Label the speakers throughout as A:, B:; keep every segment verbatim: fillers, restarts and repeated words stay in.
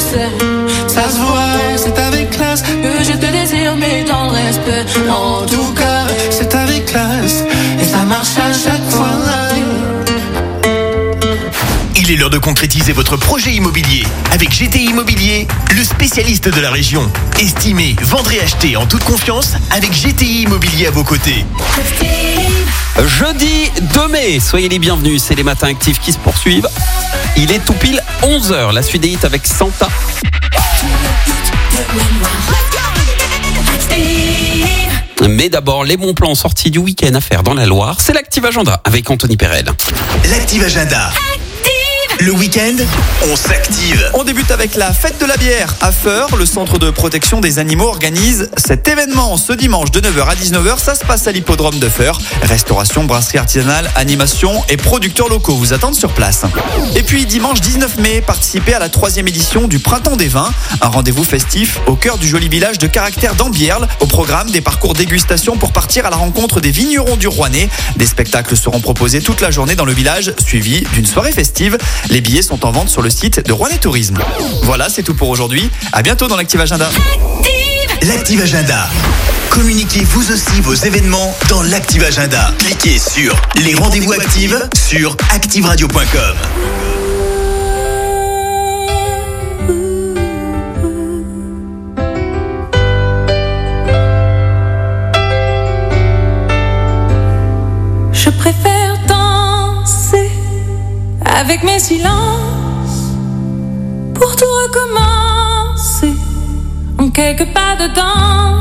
A: sais, ça se voit, c'est avec classe que je te désire, mais dans le respect. En tout cas, c'est avec classe et ça marche à chaque fois.
B: Il est l'heure de concrétiser votre projet immobilier avec G T I Immobilier, le spécialiste de la région. Estimez, vendre et acheter en toute confiance avec G T I Immobilier à vos côtés.
C: Jeudi deux mai, soyez les bienvenus, c'est les matins actifs qui se poursuivent. Il est tout pile onze heures, la suite des hits avec Santa. Mais d'abord, les bons plans sortis du week-end à faire dans la Loire, c'est l'Active Agenda avec Anthony Perel.
B: L'Active Agenda. Le week-end, on s'active.
D: On débute avec la fête de la bière à Feur. Le centre de protection des animaux organise cet événement ce dimanche de neuf heures à dix-neuf heures. Ça se passe à l'hippodrome de Feur. Restauration, brasserie artisanale, animation et producteurs locaux vous attendent sur place. Et puis dimanche dix-neuf mai, participez à la troisième édition du Printemps des Vins. Un rendez-vous festif au cœur du joli village de Caractère d'Ambierle. Au programme, des parcours dégustation pour partir à la rencontre des vignerons du Rouennais. Des spectacles seront proposés toute la journée dans le village, suivis d'une soirée festive. Les billets sont en vente sur le site de Rouennais Tourisme. Voilà, c'est tout pour aujourd'hui. À bientôt dans l'Active Agenda.
B: L'Active Agenda. Communiquez vous aussi vos événements dans l'Active Agenda. Cliquez sur les rendez-vous actives sur active radio point com.
A: Je préfère danser avec mes silences pour tout recommencer en quelques pas dedans.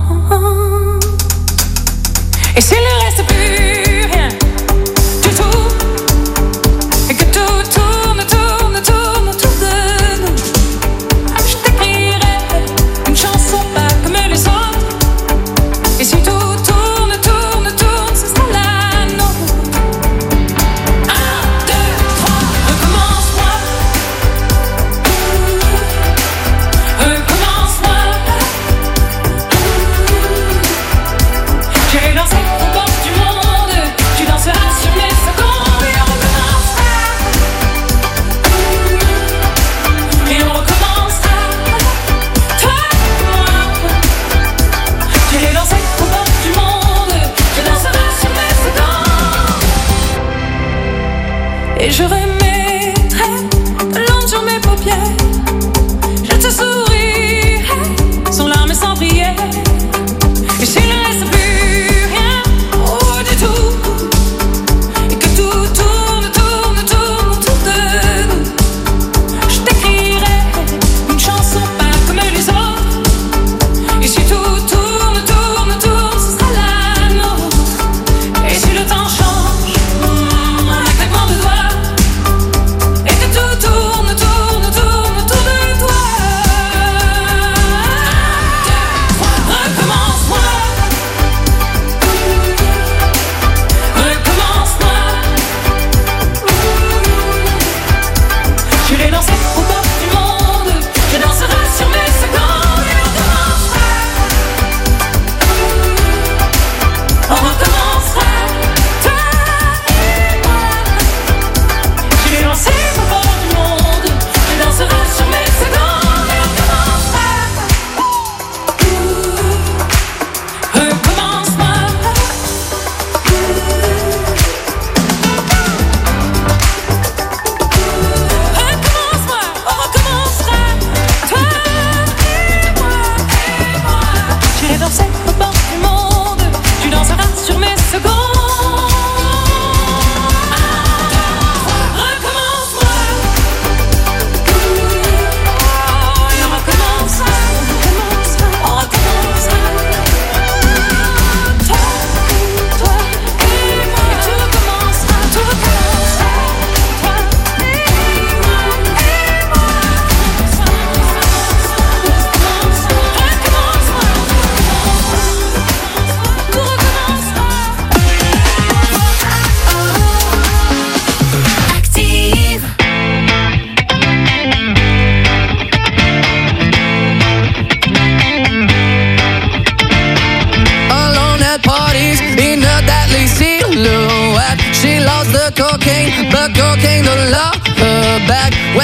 A: Et s'il ne reste plus rien du tout, et que tout tourne, tourne, tourne autour de nous, je t'écrirai une chanson pas comme les autres. Et si tout tourne, tourne, tourne, ce sera la nôtre. Un, deux, trois, recommence-moi. Recommence-moi. J'irai danser au bord du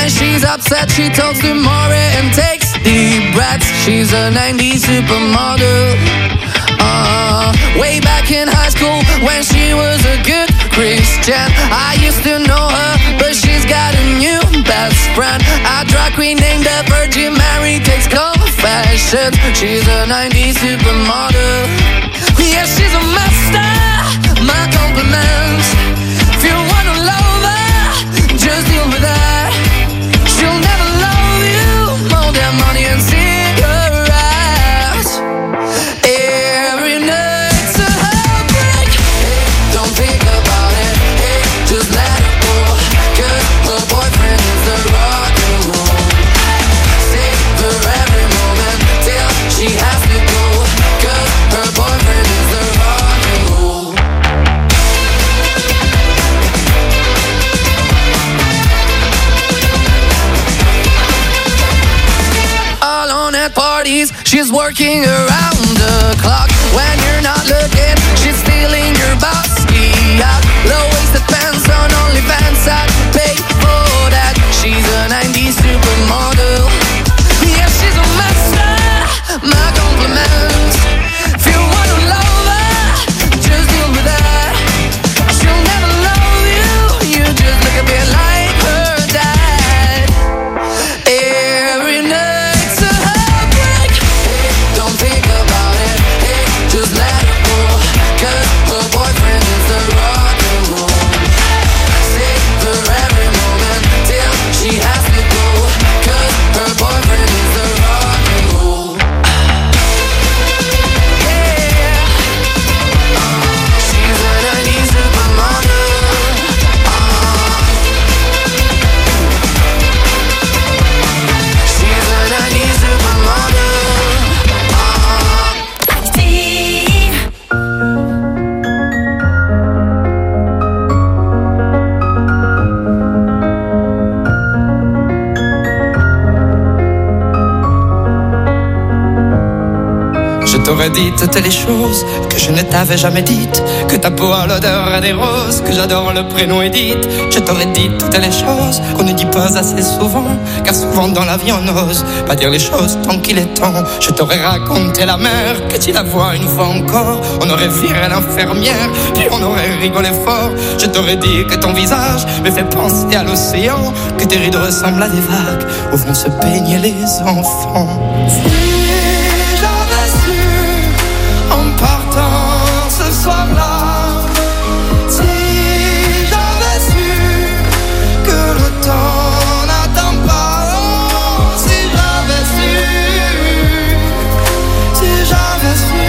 E: When she's upset, she talks to Maury and takes deep breaths. She's a nineties supermodel. Uh, way back in high school when she was a good Christian, I used to know her, but she's got a new best friend. A drag queen named the Virgin Mary takes confessions. She's a nineties supermodel. Yeah, she's a master. My compliments. If you wanna love her, just deal with her. She'll never love you more than money and cigarettes. Every night's a heartbreak. Hey, don't think about it. Hey, just let it go. 'Cause her boyfriend is a rock and roll. Savor every moment till she has to go. 'Cause her boyfriend is a rock and roll. Alone at parties, she's working around the clock. When you're not looking, she's stealing your bossy out. Low-waisted pants on OnlyFans, I'd pay for that. She's a nineties supermodel. Yeah, she's a master. My compliments. If you wanna love her, just deal with her. She'll never love you. You just look a bit like her dad. Every night's a heartbreak. Hey, don't think about it. Hey, just let it go. 'Cause her boyfriend is a rock and roll. Savor every moment till she has to go. 'Cause her boyfriend is a rock and roll. Yeah. She's a nineties supermodel. She's a nineties supermodel.
F: Je t'aurais dit toutes les choses que je ne t'avais jamais dites. Que ta peau a l'odeur des roses, que j'adore le prénom Edith. Je t'aurais dit toutes les choses qu'on ne dit pas assez souvent. Car souvent dans la vie on n'ose pas dire les choses tant qu'il est temps. Je t'aurais raconté la mer, que tu la vois une fois encore. On aurait viré l'infirmière, puis on aurait rigolé fort. Je t'aurais dit que ton visage me fait penser à l'océan. Que tes rides ressemblent à des vagues où vont se baigner les enfants. En partant ce soir-là, si j'avais su que le temps n'attend pas, oh, si j'avais su, si j'avais su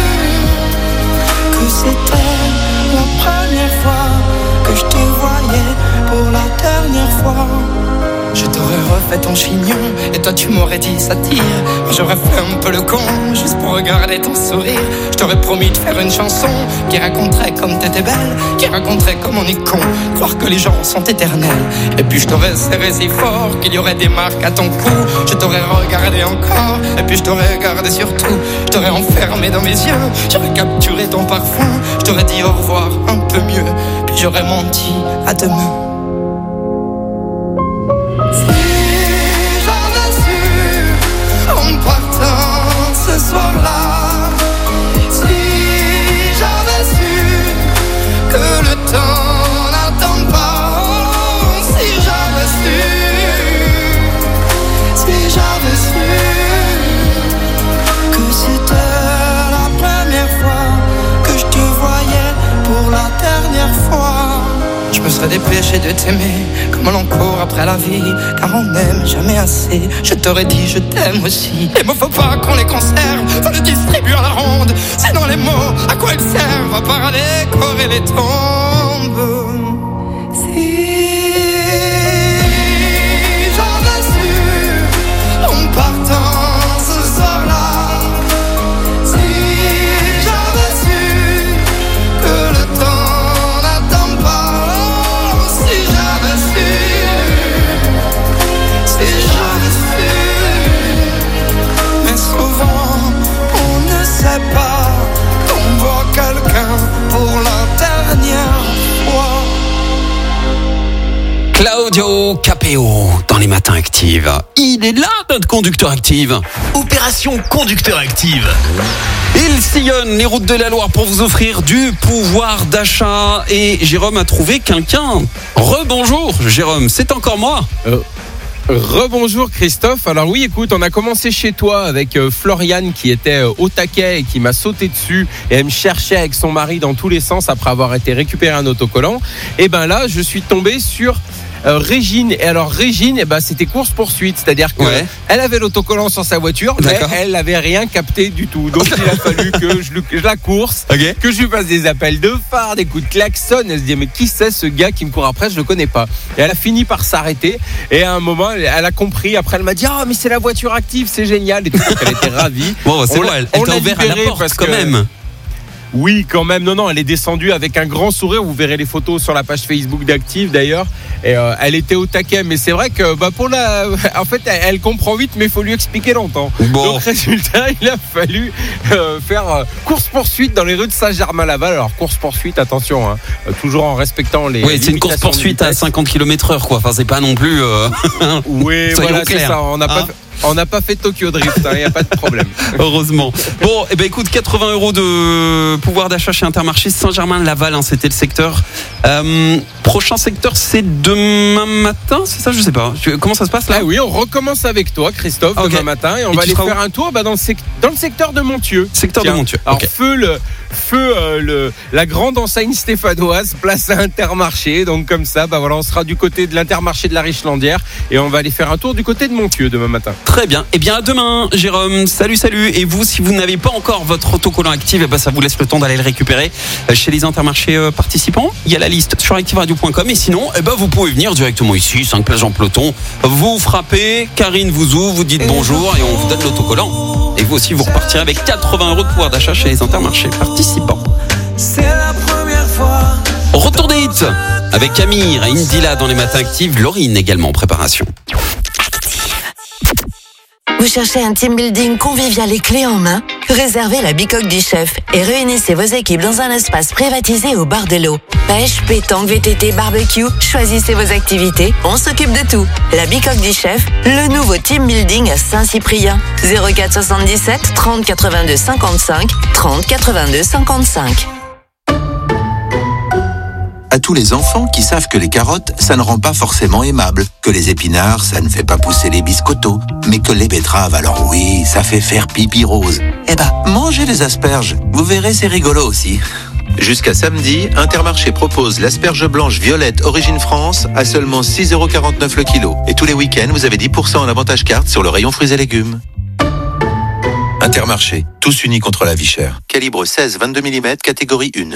F: que c'était la première fois que je te voyais pour la dernière fois. Je t'aurais refait ton chignon et toi tu m'aurais dit ça tire. Moi j'aurais fait un peu le con juste pour regarder ton sourire. Je t'aurais promis de faire une chanson qui raconterait comme t'étais belle, qui raconterait comme on est con, croire que les gens sont éternels. Et puis je t'aurais serré si fort qu'il y aurait des marques à ton cou. Je t'aurais regardé encore et puis je t'aurais regardé surtout. Je t'aurais enfermé dans mes yeux, j'aurais capturé ton parfum. Je t'aurais dit au revoir un peu mieux, puis j'aurais menti à demain. En partant ce soir-là, si j'avais su que le temps n'attend pas, oh, si j'avais su, si j'avais su que c'était la première fois que je te voyais pour la dernière fois. Je me serais dépêché de t'aimer comme on court après la vie, car on n'aime jamais assez. Je t'aurais dit je t'aime aussi. Les mots faut pas qu'on les conserve, faut les distribuer à la ronde. Sinon les mots, à quoi ils servent à part à décorer les tombes. Si j'avais su en partant ce soir-là, si j'avais su que le temps n'attend pas, pas qu'on voit quelqu'un pour la dernière
C: Nico Capéo dans les matins actifs. Il est là, notre conducteur actif.
B: Opération conducteur active.
C: Il sillonne les routes de la Loire pour vous offrir du pouvoir d'achat. Et Jérôme a trouvé quelqu'un. Rebonjour Jérôme, c'est encore moi.
G: Euh, rebonjour Christophe. Alors oui, écoute, on a commencé chez toi avec euh, Floriane qui était euh, au taquet et qui m'a sauté dessus et elle me cherchait avec son mari dans tous les sens après avoir été récupérer un autocollant. Et ben là, je suis tombé sur Euh, Régine. Et alors Régine, eh ben, c'était course-poursuite, c'est-à-dire qu'elle ouais. avait l'autocollant sur sa voiture, D'accord. mais elle n'avait rien capté du tout. Donc il a fallu que je, je la course, okay. que je lui fasse des appels de phare, des coups de klaxon. Elle se dit mais qui c'est ce gars qui me court après, je le connais pas. Et elle a fini par s'arrêter et à un moment elle, elle a compris. Après elle m'a dit ah oh, mais c'est la voiture active, c'est génial. Et tout, elle était ravie.
C: Bon, c'est on bon, elle, elle t'a ouvert la porte parce quand que, même.
G: Oui, quand même. Non, non, elle est descendue avec un grand sourire. Vous verrez les photos sur la page Facebook d'Active d'ailleurs. Et euh, elle était au taquet. Mais c'est vrai que bah, pour la, en fait, elle, elle comprend vite, mais il faut lui expliquer longtemps. Bon. Donc résultat, il a fallu euh, faire euh, course poursuite dans les rues de Saint-Germain-Laval. Alors course poursuite, attention, hein, euh, toujours en respectant les.
C: Oui, c'est une course poursuite à cinquante kilomètres heure, quoi. Enfin, c'est pas non plus. Euh...
G: oui, voilà, c'est ça. On n'a hein pas. On n'a pas fait Tokyo Drift, il hein, n'y a pas de problème.
C: Heureusement. Bon, eh ben écoute, quatre-vingts euros de pouvoir d'achat chez Intermarché Saint-Germain-Laval, hein, c'était le secteur. Euh, prochain secteur, c'est demain matin, c'est ça, je sais pas. Comment ça se passe là ?
G: Ah oui, on recommence avec toi, Christophe, okay. demain matin, et on et va aller faire où ? un tour bah, dans, le sec- dans le secteur de Montieu.
C: Secteur Tiens. de Montieu.
G: Alors
C: okay.
G: feu le. Feu euh, le, la grande enseigne stéphanoise, place à Intermarché. Donc comme ça, bah voilà, on sera du côté de l'Intermarché de la Richlandière et on va aller faire un tour du côté de Montieu demain matin.
C: Très bien. Eh bien à demain, Jérôme. Salut, salut. Et vous, si vous n'avez pas encore votre autocollant actif, eh ben, ça vous laisse le temps d'aller le récupérer chez les Intermarchés euh, participants. Il y a la liste sur active radio point com et sinon, eh ben, vous pouvez venir directement ici, cinq plages en peloton. Vous frappez, Karine vous ouvre, vous dites bonjour et on vous donne l'autocollant. Et vous aussi, vous repartirez avec quatre-vingts euros de pouvoir d'achat chez les Intermarchés participants.
F: C'est la première fois.
C: Retour des hits avec Camille, Indila dans les matins actifs, Laurine également en préparation.
H: Vous cherchez un team building convivial et clé en main ? Réservez la Bicoque du Chef et réunissez vos équipes dans un espace privatisé au bord de l'eau. Pêche, pétanque, V T T, barbecue, choisissez vos activités, on s'occupe de tout. La Bicoque du Chef, le nouveau team building à Saint-Cyprien. zéro quatre soixante-dix-sept trente quatre-vingt-deux cinquante-cinq, trente quatre-vingt-deux cinquante-cinq.
I: À tous les enfants qui savent que les carottes, ça ne rend pas forcément aimable, que les épinards, ça ne fait pas pousser les biscottos, mais que les betteraves, alors oui, ça fait faire pipi rose. Eh ben, mangez les asperges, vous verrez, c'est rigolo aussi.
J: Jusqu'à samedi, Intermarché propose l'asperge blanche violette Origine France à seulement six euros quarante-neuf le kilo. Et tous les week-ends, vous avez dix pour cent en avantage carte sur le rayon fruits et légumes. Intermarché, tous unis contre la vie chère. Calibre seize vingt-deux millimètres, catégorie un.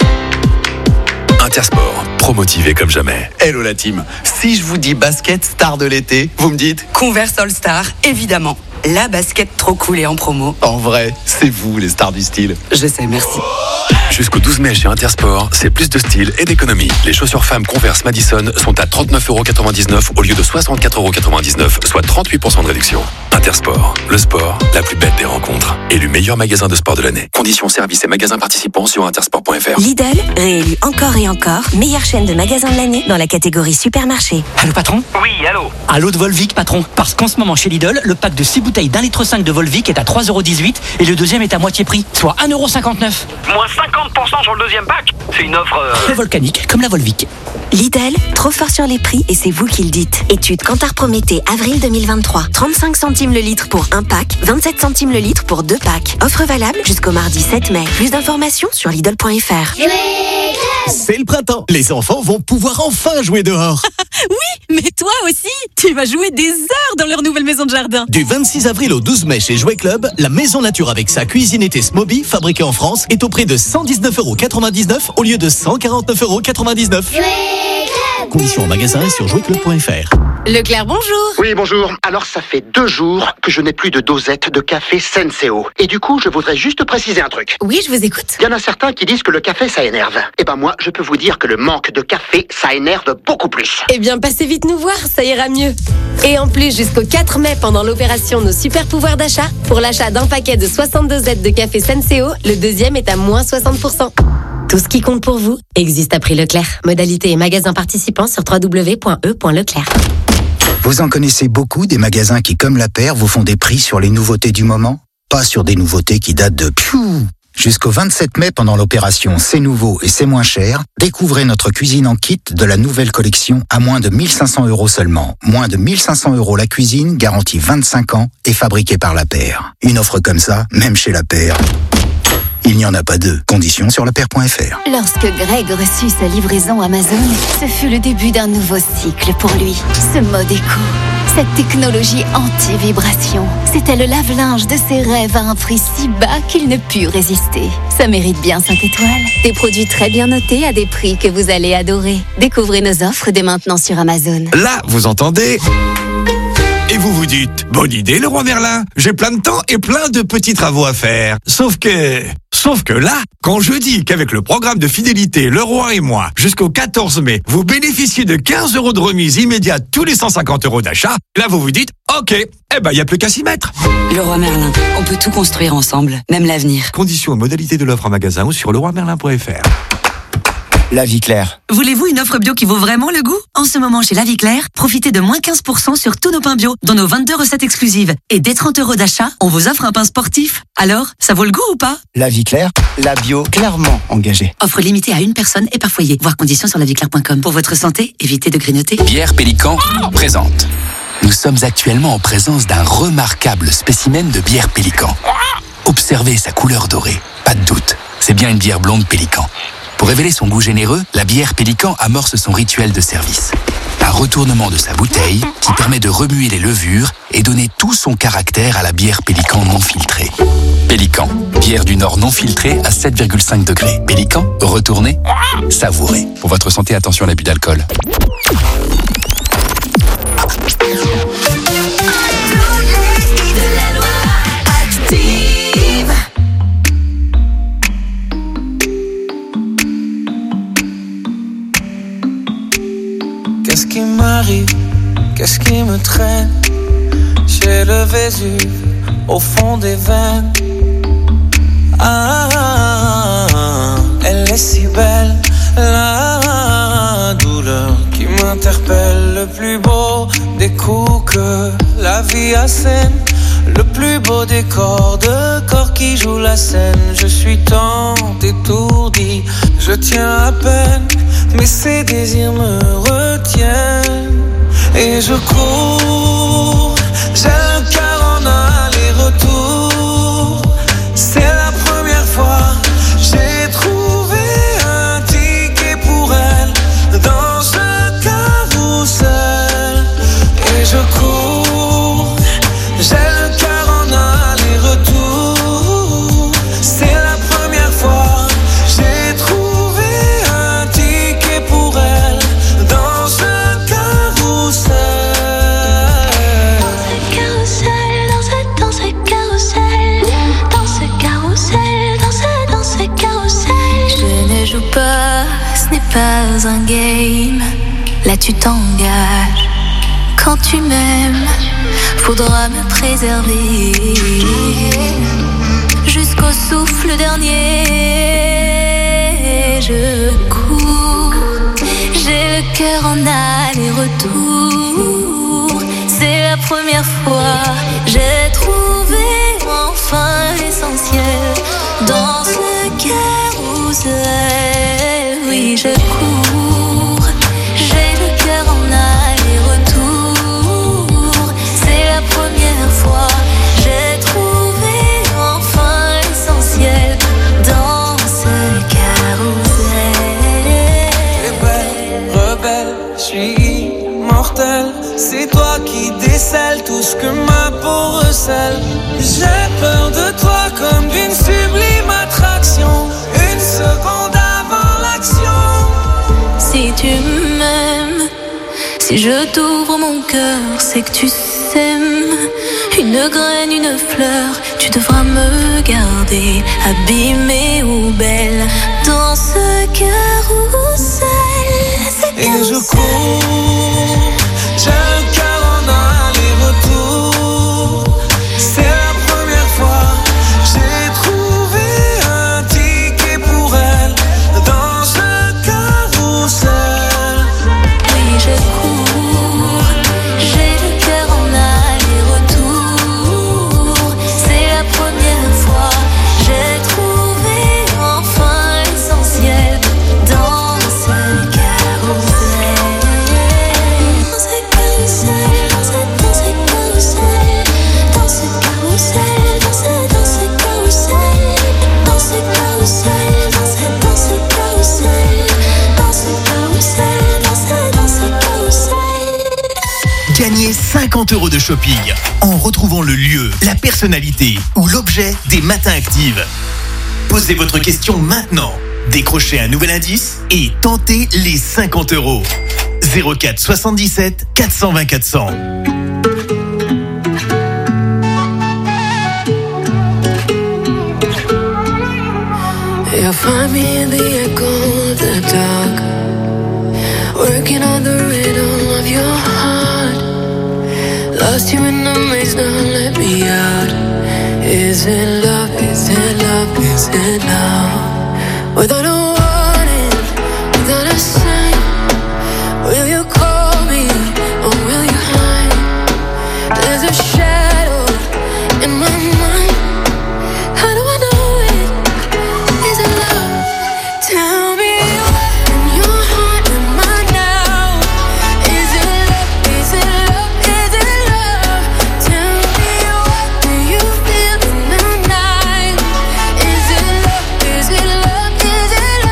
K: Intersport, promotivé comme jamais. Hello la team, si je vous dis basket star de l'été, vous me dites
L: Converse All Star, évidemment. La basket trop cool et en promo.
K: En vrai, c'est vous les stars du style.
L: Je sais, merci.
K: Jusqu'au douze mai chez Intersport, c'est plus de style et d'économie. Les chaussures femmes Converse Madison sont à trente-neuf euros quatre-vingt-dix-neuf au lieu de soixante-quatre euros quatre-vingt-dix-neuf, soit trente-huit pour cent de réduction. Intersport, le sport, la plus belle des rencontres. Élu meilleur magasin de sport de l'année. Conditions, services et magasins participants sur intersport point f r.
M: Lidl, réélu encore et encore, meilleure chaîne de magasins de l'année dans la catégorie supermarché.
N: Allô patron ?
O: Oui, allô.
N: Allô de Volvic patron. Parce qu'en ce moment chez Lidl, le pack de six bouteilles d'un litre cinq de Volvic est à trois euros dix-huit et le deuxième est à moitié prix, soit un euro cinquante-neuf.
O: Moins cinquante pour cent sur le deuxième pack. C'est une offre... Euh...
N: Très volcanique, comme la Volvic.
M: Lidl, trop fort sur les prix et c'est vous qui le dites. Étude Kantar Prométhée, avril deux mille vingt-trois. trente-cinq centimes le litre pour un pack, vingt-sept centimes le litre pour deux packs. Offre valable jusqu'au mardi sept mai. Plus d'informations sur Lidl point f r.
P: C'est le printemps. Les enfants vont pouvoir enfin jouer dehors.
Q: Oui, mais toi aussi, tu vas jouer des heures dans leur nouvelle maison de jardin.
P: Du vingt-six avril au douze mai chez Jouet Club, la maison nature avec sa cuisinette Smoby, fabriquée en France, est au prix de cent dix-neuf euros quatre-vingt-dix-neuf au lieu de cent quarante-neuf euros quatre-vingt-dix-neuf. Conditions en magasin et sur jouet club point f r.
Q: Leclerc, bonjour.
R: Oui, bonjour. Alors, ça fait deux jours que je n'ai plus de dosette de café Senseo. Et du coup, je voudrais juste préciser un truc.
Q: Oui, je vous écoute.
R: Il y en a certains qui disent que le café, ça énerve. Eh ben moi, je peux vous dire que le manque de café, ça énerve beaucoup plus.
Q: Eh bien, passez vite nous voir, ça ira mieux. Et en plus, jusqu'au quatre mai, pendant l'opération Nos Super Pouvoirs d'achat, pour l'achat d'un paquet de soixante-deux Z de café Senseo, le deuxième est à moins soixante pour cent. Tout ce qui compte pour vous existe à prix Leclerc. Modalité et magasin participant sur w w w point e point leclerc.
S: Vous en connaissez beaucoup des magasins qui, comme La Paire, vous font des prix sur les nouveautés du moment? Pas sur des nouveautés qui datent de piou. Jusqu'au vingt-sept mai, pendant l'opération C'est nouveau et c'est moins cher, découvrez notre cuisine en kit de la nouvelle collection à moins de mille cinq cents euros seulement. Moins de mille cinq cents euros la cuisine, garantie vingt-cinq ans et fabriquée par La Paire. Une offre comme ça, même chez La Paire, il n'y en a pas deux. Conditions sur lapaire point f r.
T: Lorsque Greg reçut sa livraison Amazon, ce fut le début d'un nouveau cycle pour lui. Ce mode éco, cette technologie anti-vibration, c'était le lave-linge de ses rêves à un prix si bas qu'il ne put résister. Ça mérite bien cinq étoiles. Des produits très bien notés à des prix que vous allez adorer. Découvrez nos offres dès maintenant sur Amazon.
U: Là, vous entendez ? Et vous vous dites, bonne idée Leroy Merlin, j'ai plein de temps et plein de petits travaux à faire. Sauf que... Sauf que là, quand je dis qu'avec le programme de fidélité Leroy et moi, jusqu'au quatorze mai, vous bénéficiez de quinze euros de remise immédiate tous les cent cinquante euros d'achat, là vous vous dites, ok, eh ben il n'y a plus qu'à s'y mettre.
L: Leroy Merlin, on peut tout construire ensemble, même l'avenir.
U: Conditions et modalités de l'offre en magasin ou sur leroy merlin point f r.
V: La Vie Claire.
W: Voulez-vous une offre bio qui vaut vraiment le goût? En ce moment, chez La Vie Claire, profitez de moins quinze pour cent sur tous nos pains bio, dont nos vingt-deux recettes exclusives. Et dès trente euros d'achat, on vous offre un pain sportif. Alors, ça vaut le goût ou pas?
V: La Vie Claire, la bio clairement engagée.
W: Offre limitée à une personne et par foyer. Voir conditions sur la vie claire point com. Pour votre santé, évitez de grignoter.
X: Bière Pélican présente. Nous sommes actuellement en présence d'un remarquable spécimen de bière Pélican. Observez sa couleur dorée. Pas de doute, c'est bien une bière blonde Pélican. Pour révéler son goût généreux, la bière Pélican amorce son rituel de service. Un retournement de sa bouteille qui permet de remuer les levures et donner tout son caractère à la bière Pélican non filtrée. Pélican, bière du Nord non filtrée à sept virgule cinq degrés. Pélican, retournez, savourez. Pour votre santé, attention à l'abus d'alcool.
Y: Qu'est-ce qui m'arrive? Qu'est-ce qui me traîne? J'ai le Vésuve au fond des veines. Ah, elle est si belle, la douleur qui m'interpelle. Le plus beau des coups que la vie assène, le plus beau des corps de corps qui jouent la scène. Je suis tant étourdi, je tiens à peine, mais ces désirs me retiennent. Et je cours, j'ai le cœur en aller-retour. C'est la première fois, j'ai trouvé un ticket pour elle dans ce carrousel. Et je cours, j'ai le cœur en aller-retour. C'est la première fois, j'ai trouvé un ticket pour elle dans ce carrousel.
Z: Dans ce carrousel, dans ce carrousel, dans ce carrousel, dans ce, dans ce carrousel. Je ne joue pas, ce n'est pas un game. Là tu t'engages. Quand tu m'aimes, faudra me préserver jusqu'au souffle dernier. Je cours, j'ai le cœur en aller-retour. C'est la première fois, j'ai trouvé enfin l'essentiel dans ce carrousel. Oui, je cours, j'ai le cœur en aller-retour. C'est la première fois, j'ai trouvé enfin l'essentiel dans ce carrousel.
Y: T'es belle, rebelle, je suis immortel. C'est toi qui décèles tout ce que ma peau recèle. J'ai peur de toi comme d'une sublime attraction. Une seconde avant l'action.
Z: Si tu m'aimes, si je t'ouvre mon cœur, c'est que tu s'aimes. Une graine, une fleur, tu devras me garder abîmée ou belle dans ce carrousel.
Y: Et je cours, j'ai le cœur en aller-retour. C'est la première fois, j'ai trouvé un ticket pour elle dans ce carrousel.
Z: Oui, je cours, j'ai le
A: cinquante euros de shopping en retrouvant le lieu, la personnalité ou l'objet des Matins Actives. Posez votre question maintenant. Décrochez un nouvel indice et tentez les cinquante euros. zéro quatre soixante-dix-sept quatre cent vingt quatre cents.
Z: You'll find me in the echo of the dark, working on the rhythm of your heart. Lost you in the maze, now let me out. Is it love, is it love, is it love? Without a warning, without a sign, will you call me or will you hide? There's a shadow in my mind. How do I know it? Is it love? Tell me what in your heart am I now? Is it love? Is it love? Is it love? Tell me what do you feel in the night? Is it love? Is it love? Is it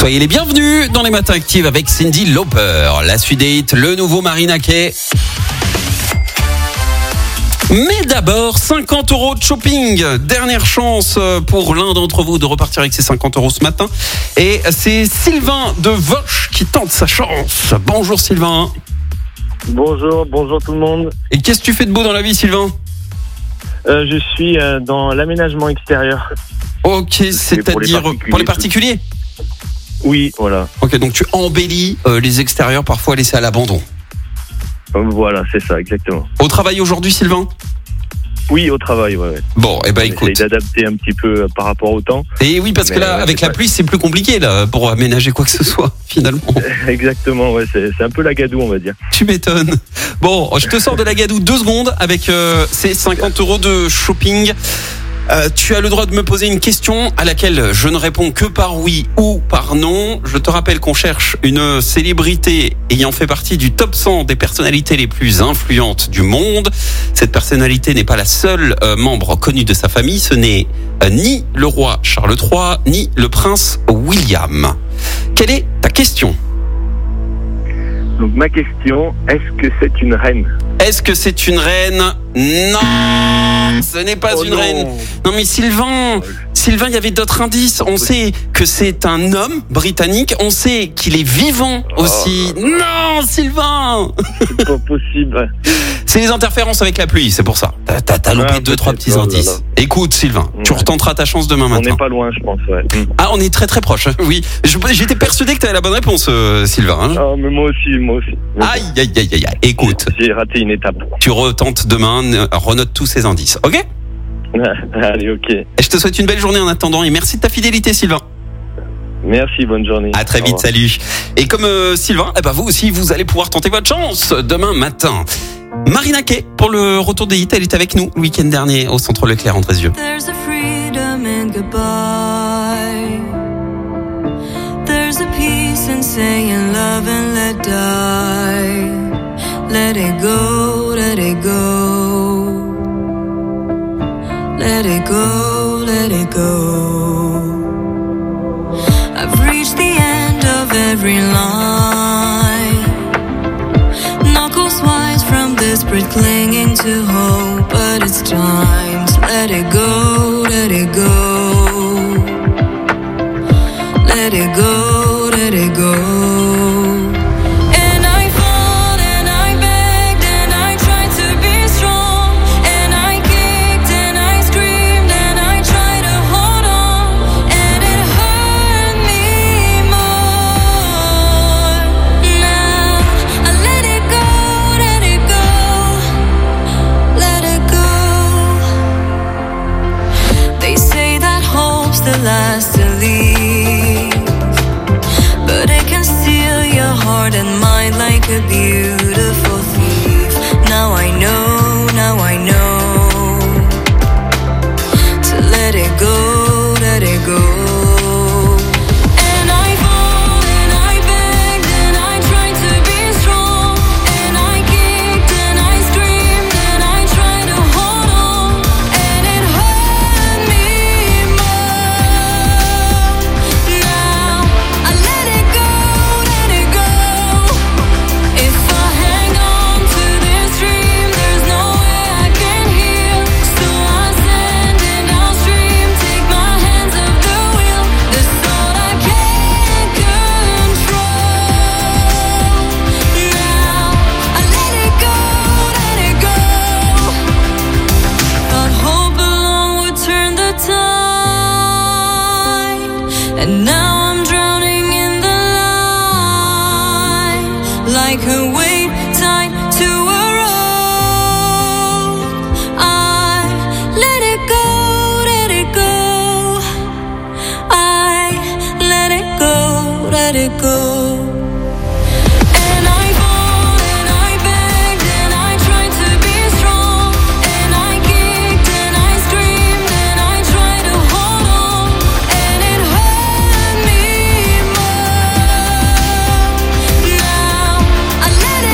B: Soyez les bienvenus dans les matins actifs avec Cyndi Lauper. La suite des hits, le nouveau Marina Kaye. Mais d'abord, cinquante euros de shopping. Dernière chance pour l'un d'entre vous de repartir avec ses cinquante euros ce matin. Et c'est Sylvain de Voche qui tente sa chance. Bonjour Sylvain.
C: Bonjour, bonjour tout le monde.
B: Et qu'est-ce que tu fais de beau dans la vie, Sylvain ?
C: euh, Je suis euh, dans l'aménagement extérieur.
B: Ok, c'est-à-dire pour les, pour les particuliers ?
C: Oui, voilà.
B: Ok, donc tu embellis euh, les extérieurs parfois laissés à l'abandon.
C: Voilà, c'est ça, exactement.
B: Au travail aujourd'hui, Sylvain ?
C: Oui, au travail, ouais. ouais.
B: Bon, et eh ben
C: On
B: écoute.
C: essaye d'adapter un petit peu par rapport au temps.
B: Et oui, parce
C: Mais
B: que là,
C: ouais,
B: avec la
C: pas...
B: pluie, c'est plus compliqué là pour aménager quoi que ce soit, finalement.
C: Exactement, ouais, c'est, c'est un peu la gadoue, on va dire.
B: Tu m'étonnes. Bon, je te sors de la gadoue deux secondes avec euh, ces cinquante euros de shopping. Euh, tu as le droit de me poser une question à laquelle je ne réponds que par oui ou par non. Je te rappelle qu'on cherche une célébrité ayant fait partie du top cent des personnalités les plus influentes du monde. Cette personnalité n'est pas la seule euh, membre connu de sa famille. Ce n'est euh, ni le roi Charles trois, ni le prince William. Quelle est ta question ?
C: Donc ma question, est-ce que c'est une reine ?
B: Est-ce que c'est une reine ? Non, ce n'est pas
C: oh
B: une
C: non.
B: reine. Non mais Sylvain, Sylvain, il y avait d'autres indices. On sait que c'est un homme britannique. On sait qu'il est vivant aussi. Oh. Non, Sylvain.
C: C'est pas possible.
B: C'est les interférences avec la pluie, c'est pour ça. T'as, t'as, t'as loupé ah, deux, trois petits indices. Là, là. Écoute, Sylvain, ouais. tu retenteras ta chance demain matin.
C: On n'est pas loin, je pense, ouais.
B: Ah, on est très très proche. Oui, je, j'étais persuadé que t'avais la bonne réponse, euh, Sylvain. Hein.
C: Ah, mais moi aussi, moi aussi.
B: Moi aïe, aïe, aïe, aïe, aïe. Écoute.
C: J'ai raté une étape.
B: Tu retentes demain, renote tous ces indices, ok ?
C: Allez, ok.
B: Et je te souhaite une belle journée en attendant et merci de ta fidélité, Sylvain.
C: Merci, bonne journée.
B: À très vite, salut. Et comme euh, Sylvain, eh ben vous aussi, vous allez pouvoir tenter votre chance demain matin. Marina Kaye, pour le retour des hits, elle est avec nous le week-end dernier au Centre Leclerc, Andrézieux.
Z: There's a freedom in goodbye. There's a peace in saying love and let die. Let it go, let it go. Let it go, let it go. I've reached the end of every line. Knuckles wise from desperate clinging to hope, but it's time to let it go, let it go. Let it go, let it go. Last to leave, but it can steal your heart and mind like a beautiful thief. Now I know, now I know to let it go, let it go. And now I'm drowning in the light, like a weight tied to a rope. I let it go, let it go. I let it go, let it go. Let it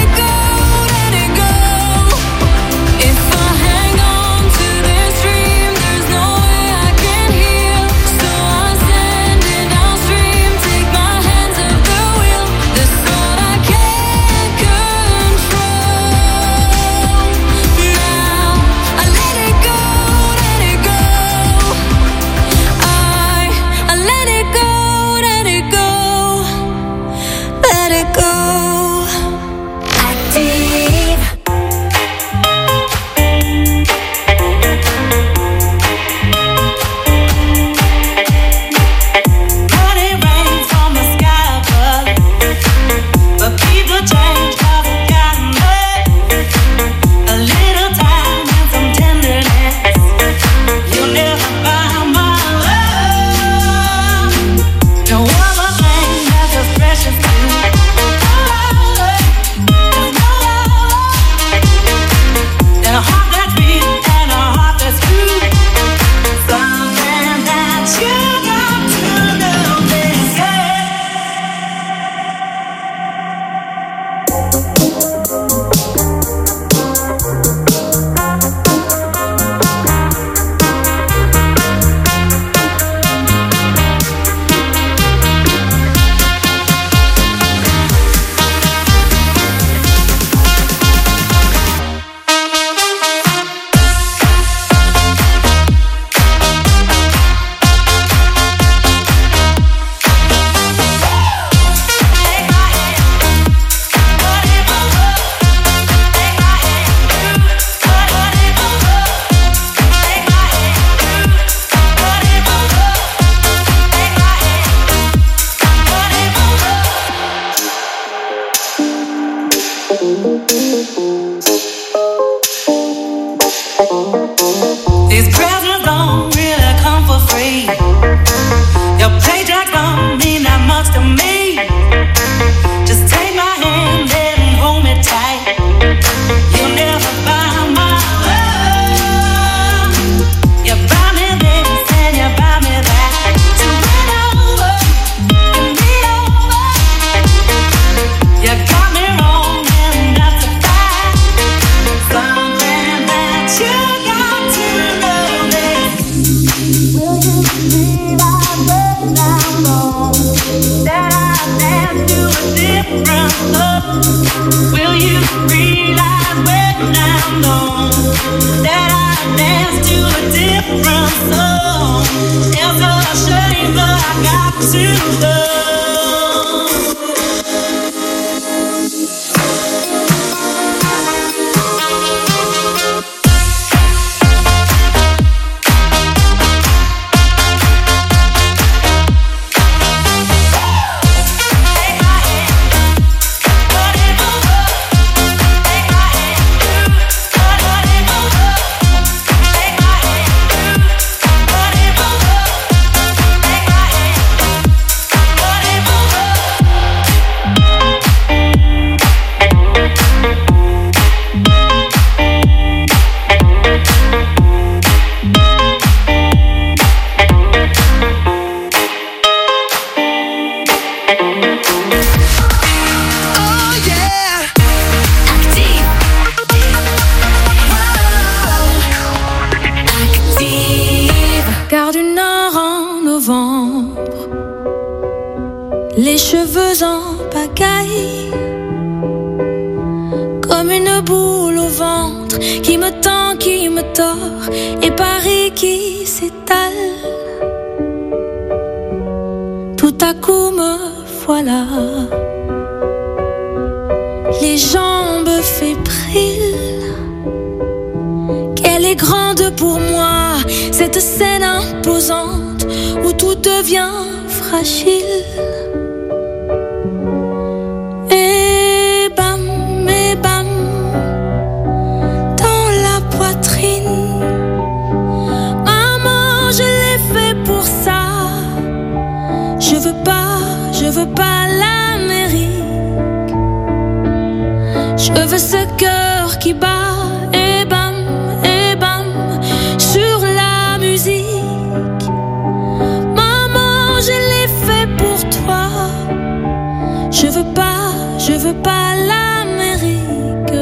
Z: Car du nord en novembre, les cheveux en pagaille, comme une boule au ventre qui me tend, qui me tord, et Paris qui s'étale. Tout à coup me voilà, les jambes fébriles. Qu'elle est grande pour moi, cette scène imposante où tout devient fragile. Et bam, et bam, dans la poitrine. Maman, je l'ai fait pour ça. Je veux pas, je veux pas l'Amérique. Je veux ce cœur qui bat. Et bam, et bam, sur la musique. Maman, je l'ai fait pour toi. Je veux pas, je veux pas l'Amérique.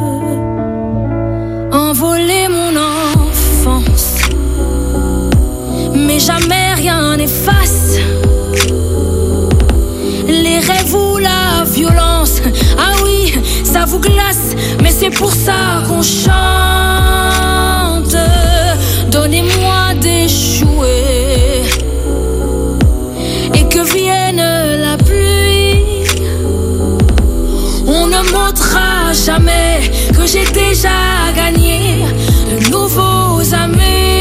Z: Envoler mon enfance, mais jamais rien n'efface les rêves ou la violence. Ah oui, ça vous glace, mais c'est pour ça qu'on chante. Donnez-moi des jouets et que vienne la pluie. On ne montrera jamais que j'ai déjà gagné de nouveaux amis.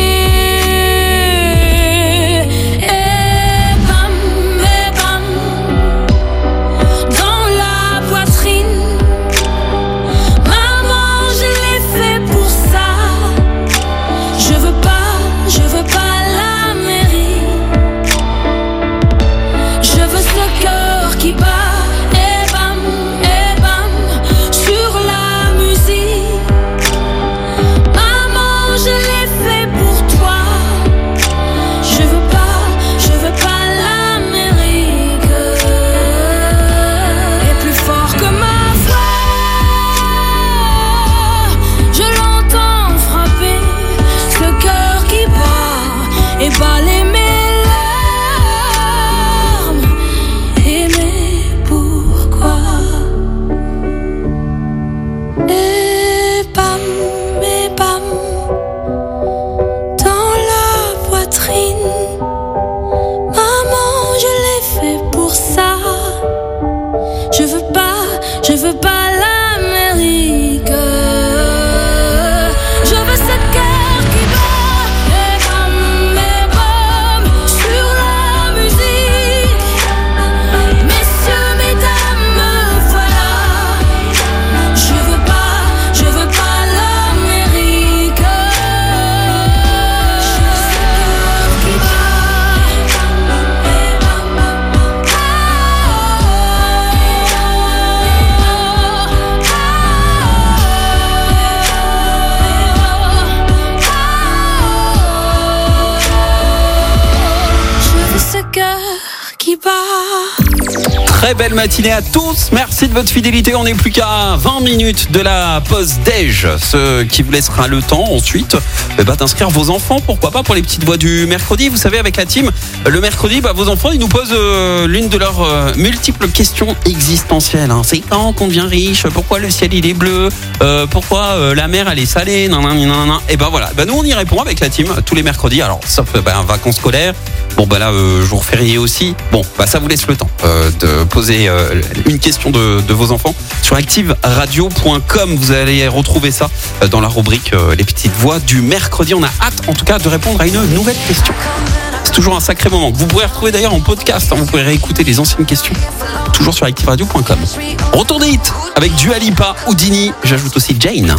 B: très belle matinée à tous. Merci de votre fidélité. On n'est plus qu'à vingt minutes de la pause déj, ce qui vous laissera le temps ensuite eh ben, d'inscrire vos enfants, pourquoi pas, pour les petites voix du mercredi. Vous savez, avec la team, le mercredi, bah, vos enfants, ils nous posent euh, l'une de leurs euh, multiples questions existentielles. Hein. C'est quand qu'on devient riche? Pourquoi le ciel il est bleu? euh, Pourquoi euh, la mer elle est salée? nan, nan, nan, nan. Et ben voilà, ben, nous on y répond avec la team tous les mercredis. Alors sauf ben, vacances scolaires. Bon bah là euh, jour férié aussi. Bon bah ça vous laisse le temps euh, de poser euh, une question de, de vos enfants sur active radio point com. Vous allez retrouver ça dans la rubrique euh, les petites voix du mercredi. On a hâte en tout cas de répondre à une nouvelle question. C'est toujours un sacré moment que vous pourrez retrouver d'ailleurs en podcast. Hein, vous pourrez réécouter les anciennes questions toujours sur active radio point com. Retour des hits avec Dua Lipa, Houdini. J'ajoute aussi Jane.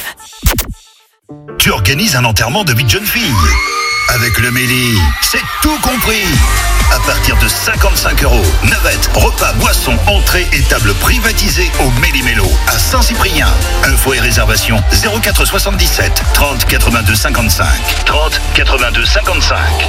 D: Tu organises un enterrement de vie de jeune fille. Avec le Méli, c'est tout compris. À partir de cinquante-cinq euros, navette, repas, boissons, entrée et table privatisée au Méli-Mélo à Saint-Cyprien. Info et réservation zéro quatre soixante-dix-sept trente quatre-vingt-deux cinquante-cinq. trente quatre-vingt-deux cinquante-cinq.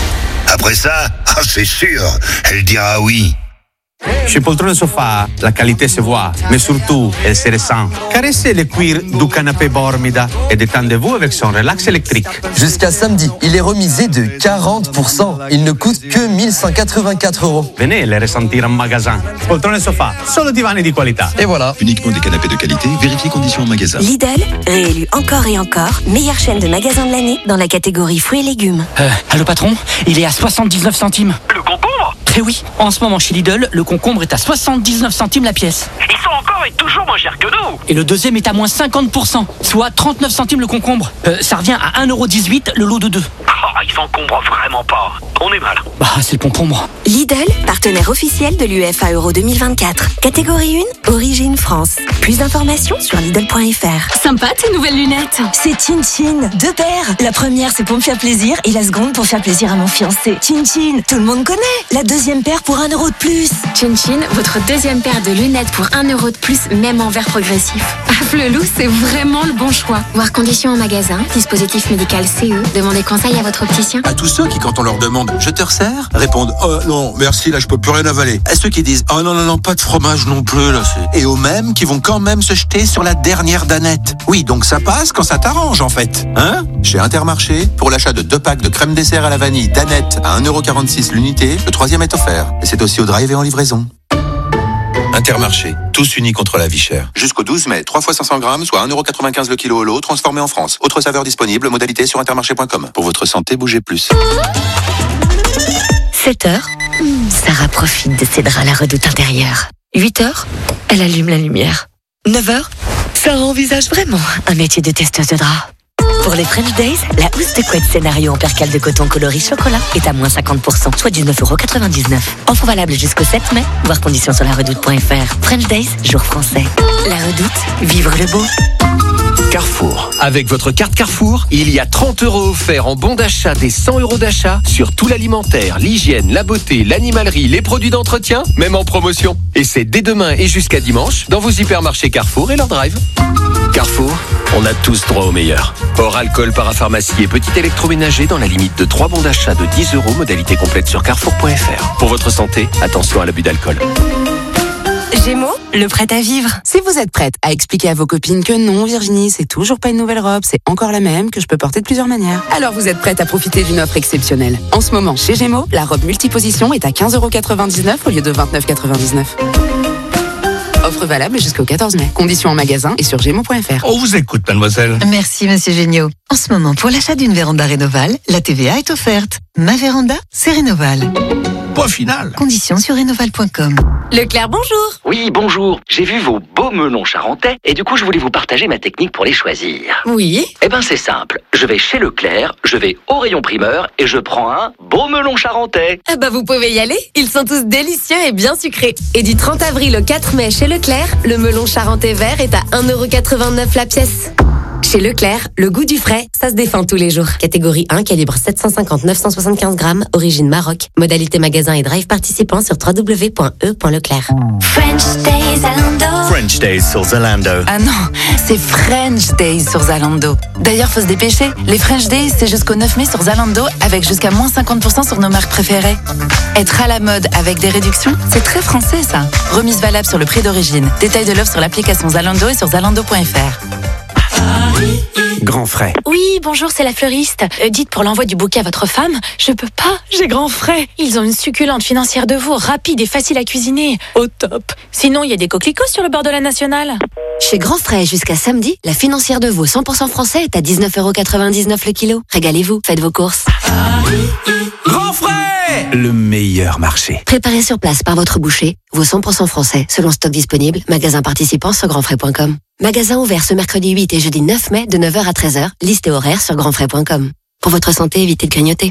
D: Après ça, ah, c'est sûr, elle dira oui.
E: Chez Poltrone Sofa, la qualité se voit, mais surtout, elle se ressent. Caressez le cuir du canapé Bormida et détendez-vous avec son relax électrique.
F: Jusqu'à samedi, il est remisé de quarante pour cent. Il ne coûte que mille cent quatre-vingt-quatre euros.
E: Venez les ressentir en magasin. Poltrone Sofa, solo divani di qualità.
F: Et voilà.
D: Uniquement des canapés de qualité, vérifiez conditions en magasin.
M: Lidl, réélu encore et encore, meilleure chaîne de magasins de l'année dans la catégorie fruits et légumes.
N: Euh, allô patron, il est à soixante-dix-neuf centimes.
O: Le concombre?
N: Eh oui, en ce moment chez Lidl, le concombre est à soixante-dix-neuf centimes la pièce.
O: Ils sont encore et toujours moins chers que nous.
N: Et le deuxième est à moins cinquante pour cent, soit trente-neuf centimes le concombre. Euh, ça revient à un euro dix-huit le lot de deux.
O: Oh, ils s'encombrent vraiment pas. On est mal.
N: Bah, c'est le concombre.
M: Lidl, partenaire officiel de l'U E F A Euro deux mille vingt-quatre. Catégorie un, origine France. Plus d'informations sur Lidl point F R.
G: Sympa tes nouvelles lunettes.
M: C'est Chin Chin, deux paires. La première c'est pour me faire plaisir et la seconde pour faire plaisir à mon fiancé. Chin Chin, tout le monde connaît. La deuxième paire pour un euro de plus.
G: Chin Chin, votre deuxième paire de lunettes pour un euro de plus, même en verre progressif. Ah, Flelou, c'est vraiment le bon choix. Voir conditions en magasin, dispositif médical C E. Demandez conseil à votre opticien.
J: À tous ceux qui, quand on leur demande « Je te resserre ?» répondent « Oh non, merci, là je peux plus rien avaler ». À ceux qui disent « Oh non, non, non, pas de fromage non plus, là c'est... » Et aux mêmes qui vont quand même se jeter sur la dernière danette. Oui, donc ça passe quand ça t'arrange en fait. Hein ? Chez Intermarché, pour l'achat de deux packs de crème dessert à la vanille danette à un euro quarante-six l'unité, le troisième est offert. Et c'est aussi au drive et en livraison. Intermarché, tous unis contre la vie chère. Jusqu'au douze mai, trois fois cinq cents grammes, soit un euro quatre-vingt-quinze le kilo au lot, transformé en France. Autre saveur disponible, modalité sur intermarché point com. Pour votre santé, bougez plus.
M: sept heures, Sarah profite de ses draps à la redoute intérieure. huit heures, elle allume la lumière. neuf heures, Sarah envisage vraiment un métier de testeuse de draps. Pour les French Days, la housse de couette scénario en percale de coton coloris chocolat est à moins cinquante pour cent, soit dix-neuf euros quatre-vingt-dix-neuf. Offre valable jusqu'au sept mai, voir conditions sur la redoute point F R. French Days, jour français. La redoute, vivre le beau.
H: Carrefour. Avec votre carte Carrefour, il y a trente euros offerts en bon d'achat des cent euros d'achat sur tout l'alimentaire, l'hygiène, la beauté, l'animalerie, les produits d'entretien, même en promotion. Et c'est dès demain et jusqu'à dimanche dans vos hypermarchés Carrefour et leur drive. Carrefour, on a tous droit au meilleur. Hors alcool, parapharmacie et petit électroménager dans la limite de trois bons d'achat de dix euros, modalité complète sur carrefour point F R. Pour votre santé, attention à l'abus d'alcool.
L: Gémeaux, le prêt à vivre. Si vous êtes prête à expliquer à vos copines que non, Virginie, c'est toujours pas une nouvelle robe, c'est encore la même, que je peux porter de plusieurs manières, alors vous êtes prête à profiter d'une offre exceptionnelle. En ce moment, chez Gémeaux, la robe multiposition est à quinze euros quatre-vingt-dix-neuf au lieu de vingt-neuf euros quatre-vingt-dix-neuf. Offre valable jusqu'au quatorze mai. Conditions en magasin et sur gémeaux point F R.
U: On vous écoute, mademoiselle.
W: Merci, monsieur Géniaud. En ce moment, pour l'achat d'une véranda Rénoval, la T V A est offerte. Ma véranda, c'est Rénoval.
U: Point final.
W: Conditions sur rénoval point com.
G: Leclerc, bonjour.
O: Oui, bonjour. J'ai vu vos beaux melons charentais et du coup, je voulais vous partager ma technique pour les choisir.
G: Oui.
O: Eh ben, c'est simple. Je vais chez Leclerc, je vais au rayon primeur et je prends un beau melon charentais.
Q: Ah bah, vous pouvez y aller. Ils sont tous délicieux et bien sucrés. Et du trente avril au quatre mai chez Leclerc, le melon charentais vert est à un euro quatre-vingt-neuf la pièce. Chez Leclerc, le goût du frais, ça se défend tous les jours. Catégorie un, calibre sept cent cinquante à neuf cent soixante-quinze grammes, origine Maroc. Modalité magasin et drive participant sur w w w point e point leclerc.
Z: French Days Zalando.
I: French Days sur Zalando.
L: Ah non, c'est French Days sur Zalando. D'ailleurs, faut se dépêcher. Les French Days, c'est jusqu'au neuf mai sur Zalando, avec jusqu'à moins cinquante pour cent sur nos marques préférées. Être à la mode avec des réductions, c'est très français ça. Remise valable sur le prix d'origine. Détail de l'offre sur l'application Zalando et sur zalando point f r.
K: Grand frais.
P: Oui, bonjour, c'est la fleuriste. Euh, dites pour l'envoi du bouquet à votre femme, je peux pas, j'ai grand frais. Ils ont une succulente financière de veau, rapide et facile à cuisiner. Au top. Sinon, il y a des coquelicots sur le bord de la nationale.
Q: Chez Grand Frais, jusqu'à samedi, la financière de veau cent pour cent français est à dix-neuf euros quatre-vingt-dix-neuf le kilo. Régalez-vous, faites vos courses.
K: Grand frais, le meilleur marché.
Q: Préparé sur place par votre boucher, veau cent pour cent français, selon stock disponible, magasin participant sur grand frais point com. Magasin ouvert ce mercredi huit et jeudi neuf mai de neuf heures à treize heures, liste et horaire sur grand frais point com. Pour votre santé, évitez de grignoter.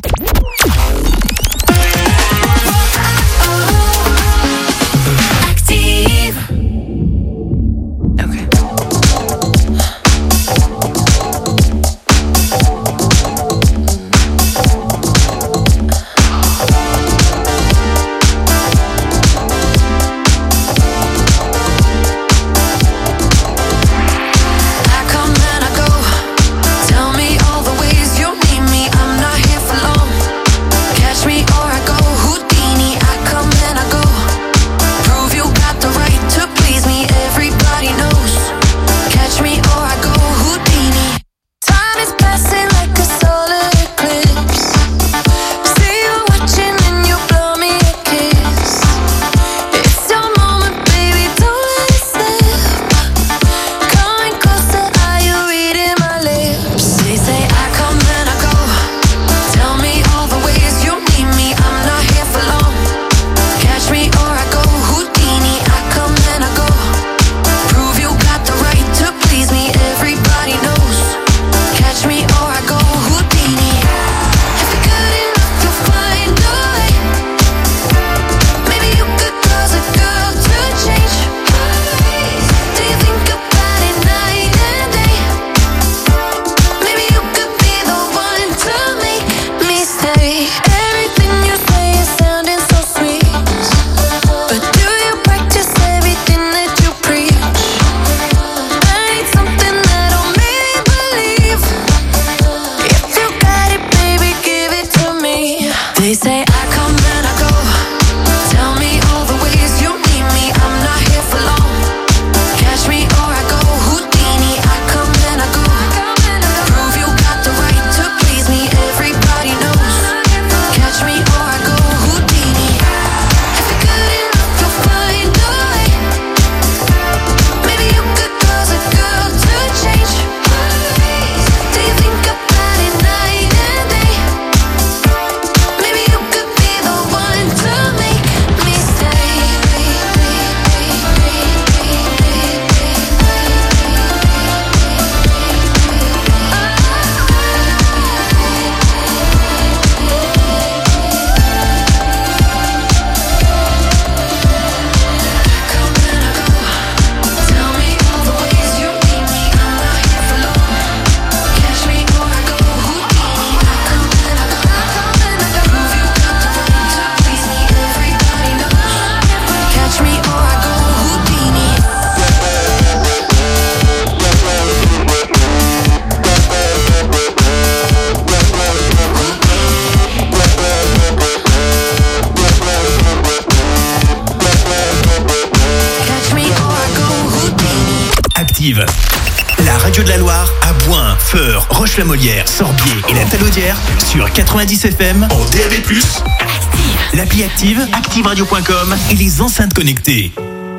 A: La radio de la Loire à Boin, Feur, Roche-la-Molière, Sorbier et la Talaudière sur quatre-vingt-dix F M en D A B plus, l'appli Active, active radio point com et les enceintes connectées.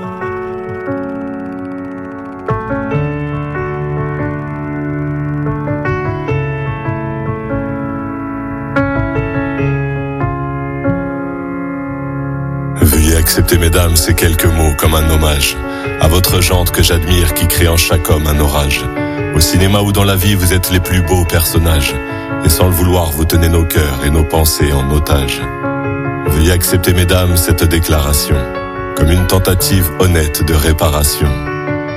R: Veuillez accepter, mesdames, ces quelques mots comme un hommage à votre jante que j'admire, qui crée en chaque homme un orage. Au cinéma ou dans la vie, vous êtes les plus beaux personnages, et sans le vouloir, vous tenez nos cœurs et nos pensées en otage. Veuillez accepter, mesdames, cette déclaration comme une tentative honnête de réparation.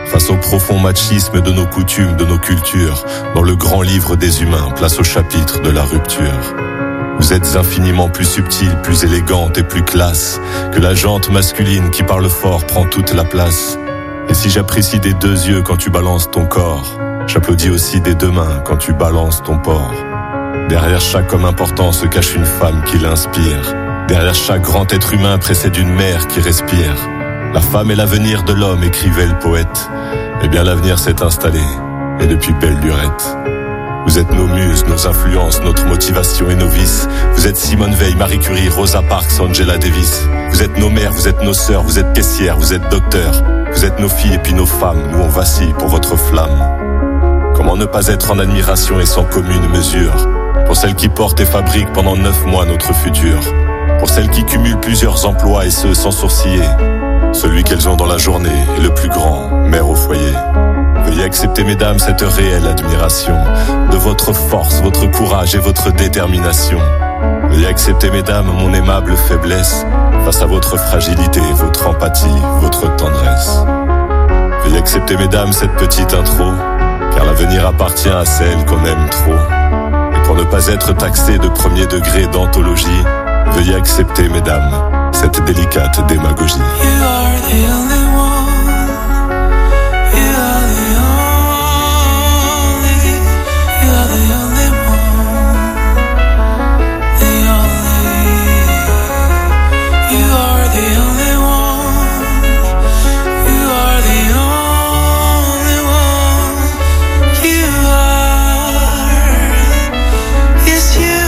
R: Face au profond machisme de nos coutumes, de nos cultures, dans le grand livre des humains, place au chapitre de la rupture. Vous êtes infiniment plus subtile, plus élégante et plus classe que la jante masculine qui parle fort prend toute la place. Et si j'apprécie des deux yeux quand tu balances ton corps, j'applaudis aussi des deux mains quand tu balances ton porc. Derrière chaque homme important se cache une femme qui l'inspire. Derrière chaque grand être humain précède une mère qui respire. La femme est l'avenir de l'homme, écrivait le poète. Eh bien l'avenir s'est installé, et depuis belle lurette. Vous êtes nos muses, nos influences, notre motivation et nos vices. Vous êtes Simone Veil, Marie Curie, Rosa Parks, Angela Davis. Vous êtes nos mères, vous êtes nos sœurs, vous êtes caissières, vous êtes docteurs. Vous êtes nos filles et puis nos femmes, nous on vacille pour votre flamme. Comment ne pas être en admiration et sans commune mesure pour celles qui portent et fabriquent pendant neuf mois notre futur. Pour celles qui cumulent plusieurs emplois et ce sans sourciller. Celui qu'elles ont dans la journée est le plus grand, mère au foyer. Veuillez accepter, mesdames, cette réelle admiration de votre force, votre courage et votre détermination. Veuillez accepter, mesdames, mon aimable faiblesse face à votre fragilité, votre empathie, votre tendresse. Veuillez accepter, mesdames, cette petite intro, car l'avenir appartient à celle qu'on aime trop. Et pour ne pas être taxé de premier degré d'anthologie, veuillez accepter, mesdames, cette délicate démagogie.
Z: You are the only one. You are the only. You are the only one. The only. You are the only one. You are the only one. You are. Yes, you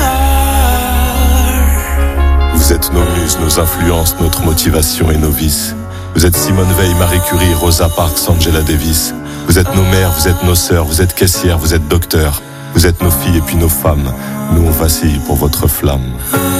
Z: are.
R: Vous êtes nos muses, nos influences, notre motivation et nos vices. Vous êtes Simone Veil, Marie Curie, Rosa Parks, Angela Davis. Vous êtes nos mères, vous êtes nos sœurs, vous êtes caissières, vous êtes docteurs. Vous êtes nos filles et puis nos femmes. Nous on vacille pour votre flamme.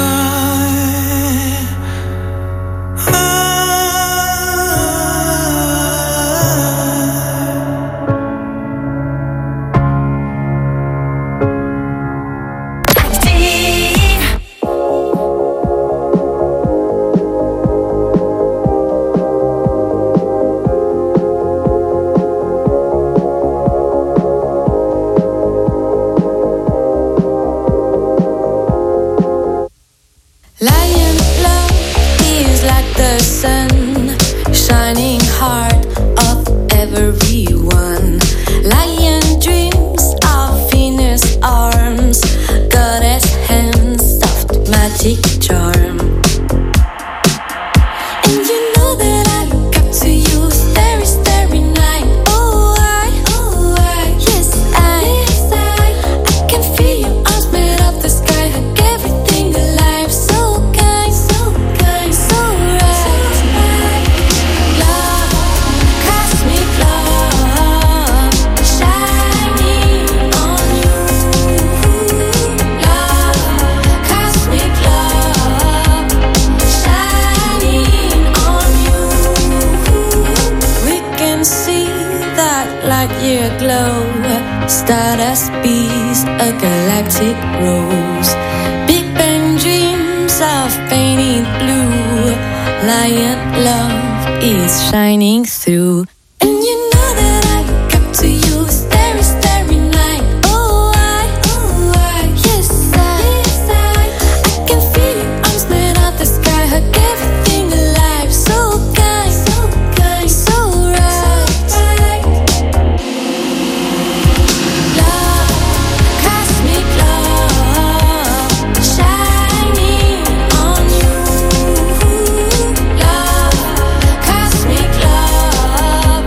Z: Lion love is like the sun, shining heart of everyone. Lion dreams of Venus arms, goddess hands, soft magic charm. And you know that I look up to you, starry, starry night. Oh, I, oh, I, yes, I, yes, I, I can feel your arms made of the sky, hug everything alive. So kind, so kind, so right. Love, cosmic love, shining on you. Love, cosmic love, shining on you. We can see that light year glow, stardust bees, a galactic rose. Big Bang dreams of painted blue. Lion love is shining through. And you know that I look up to you, starry, starry night. Oh, I, oh, I, yes, I, yes, I, I can feel your arms made of the sky, hug everything alive. So kind, so kind, so right. Love, cosmic love, shining on you. Love, cosmic love,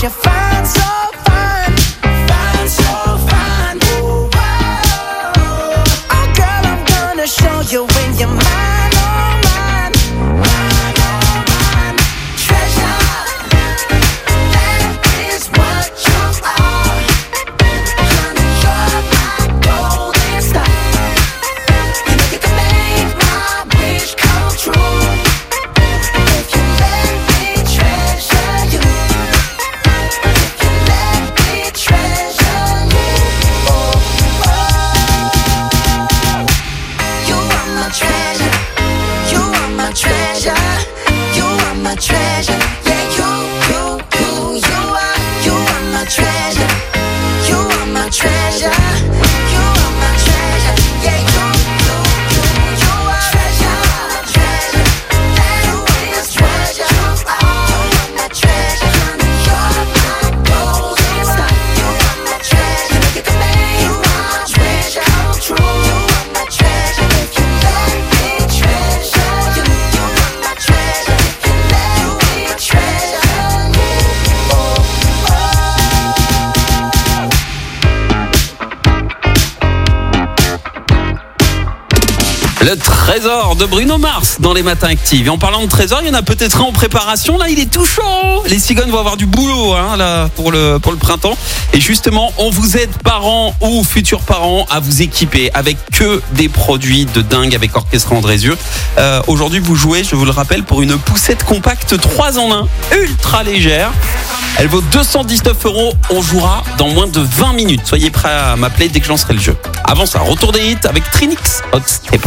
I: 'cause you're fine, so fine, fine, so fine. Ooh, oh, oh, girl, I'm gonna show you when you're mine, oh mine, mine, oh mine. Treasure, that is what you are. Honey, you're my golden star. You know you can make my wish come true. If you let me treasure you, if you let me treasure you, oh, oh. You are my treasure, you are my treasure, you are my treasure. Yeah, you, you, you, you are, you are my treasure, you are my treasure, you are my treasure. Yeah, you, you, you, you are treasure, treasure. That is treasure. You are my treasure, honey. You're my golden star. You are my treasure. You can make my treasure come true. You are my treasure. If you let me treasure you, you are my treasure. If you let me treasure you, oh, oh.
B: Le trésor de Bruno Mars dans les matins actifs. Et en parlant de trésor, il y en a peut-être un en préparation. Là, il est tout chaud. Les cigognes vont avoir du boulot hein, là, pour, le, pour le printemps. Et justement, on vous aide, parents ou futurs parents, à vous équiper avec que des produits de dingue avec Orchestra Andrézieux. Euh, aujourd'hui, vous jouez, je vous le rappelle, pour une poussette compacte trois en un, ultra légère. Elle vaut deux cent dix-neuf euros. On jouera dans moins de vingt minutes. Soyez prêts à m'appeler dès que je lancerai le jeu. Avant ça, retour des hits avec Trinix Hot Stepper.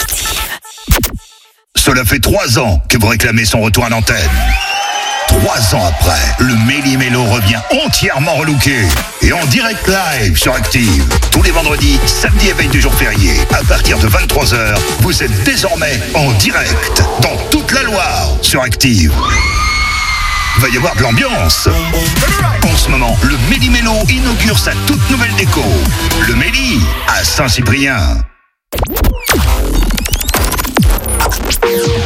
D: Cela fait trois ans que vous réclamez son retour à l'antenne. Trois ans après, le Méli-Mélo revient entièrement relooké et en direct live sur Active. Tous les vendredis, samedis et veille du jour férié, à partir de vingt-trois heures, vous êtes désormais en direct dans toute la Loire sur Active. Va y avoir de l'ambiance. En ce moment, le Méli-Mélo inaugure sa toute nouvelle déco. Le Méli à Saint-Cyprien.